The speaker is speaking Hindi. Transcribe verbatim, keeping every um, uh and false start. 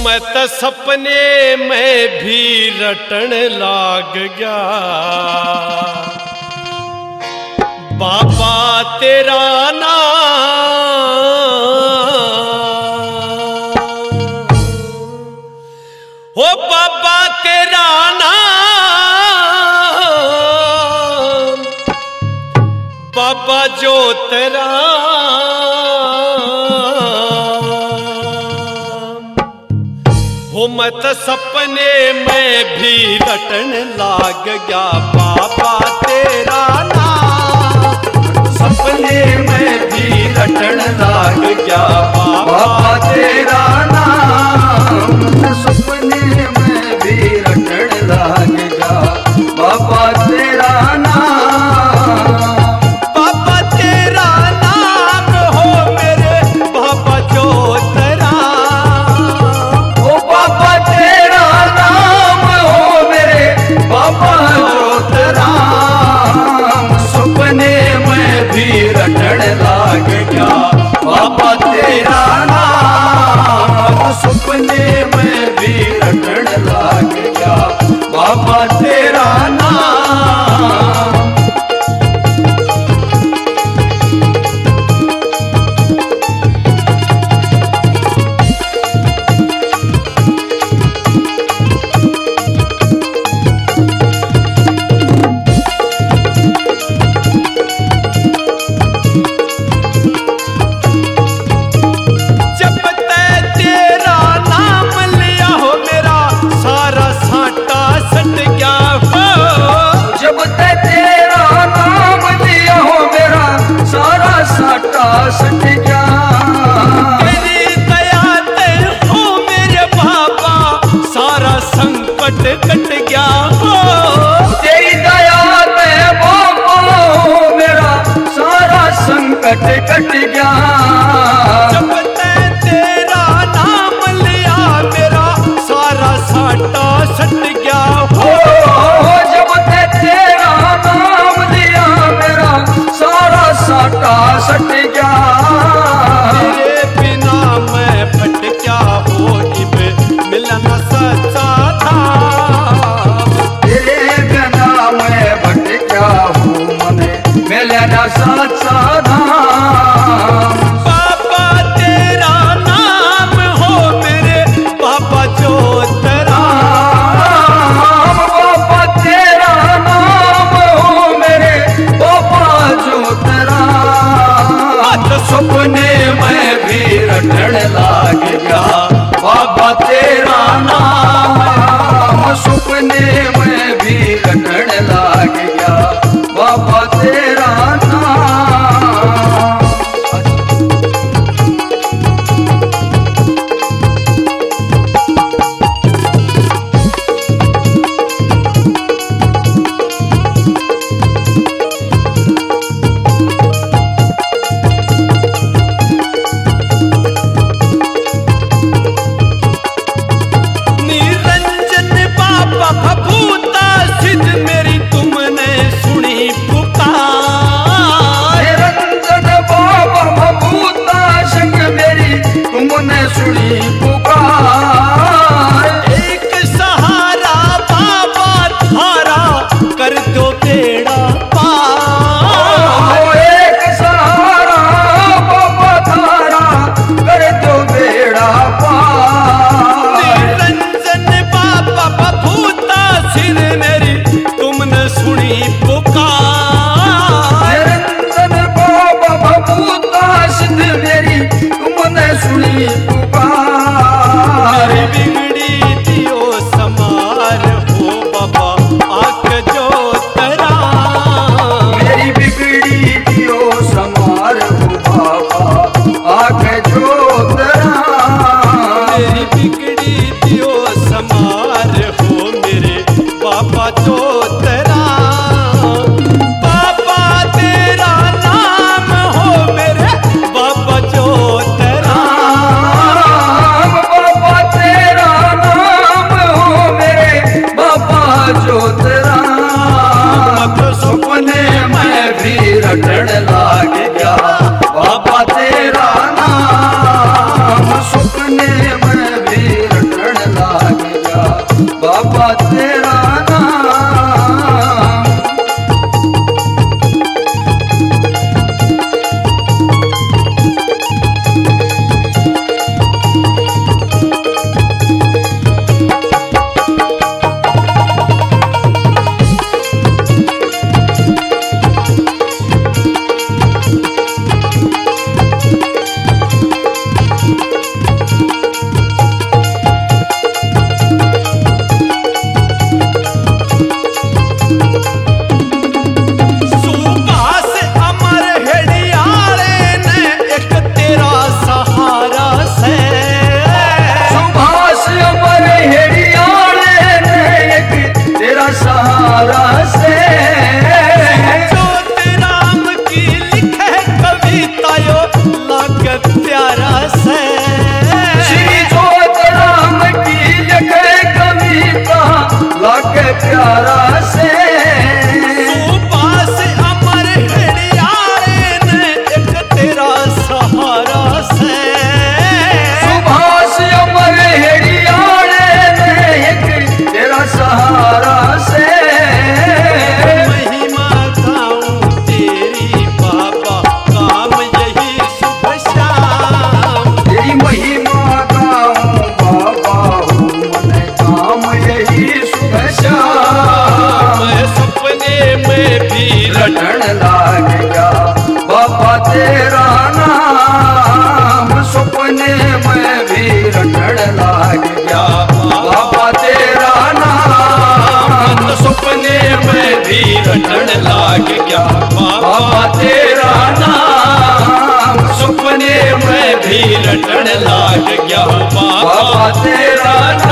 मैं तो सपने में भी रटन लाग गया बाबा तेरा नाम, हो बाबा तेरा नाम, बाबा जो तेरा हो मैं तो सपने में भी रटन लाग गया बाबा तेरा नाम, सपने में भी रटन लाग गया बाबा तेरा नाम, सपने में भी रटन लाग गया बाबा तेरा नाम, बाबा तेरा नाम हो मेरे बाबा जो तेरा, ओ बाबा तेरा नाम हो मेरे बाबा जो तेरा, सपने में भी रटन लाग गया बाबा तेरा नाम, सपने में भी रटन लाग गया बाबा तेरा नाम। सट गया तेरी दया ते हो मेरे बाबा सारा संकट कट गया हो, तेरी दया ते बाबा मेरा सारा संकट कट गया, जब ते तेरा नाम लिया मेरा सारा साटा सट गया हो, जब ते तेरा नाम लिया मेरा सारा साटा सट गया, तेरे बिना मैं भटक्या हो इब मिलना सच्चा था, तेरे बिना मैं भटक्या हूँ मने मिलना सच्चा धाम, बाबा तेरा नाम हो मेरे बाबा जो तेरा, बाबा तेरा नाम हो मेरे बाबा जो तेरा, सपने में भी रटन लाग गया बाबा तेरा नाम, रटन लाग गया बाबा तेरा नाम, सपने में भी रटन लाग गया बाबा बाबा तेरा नाम।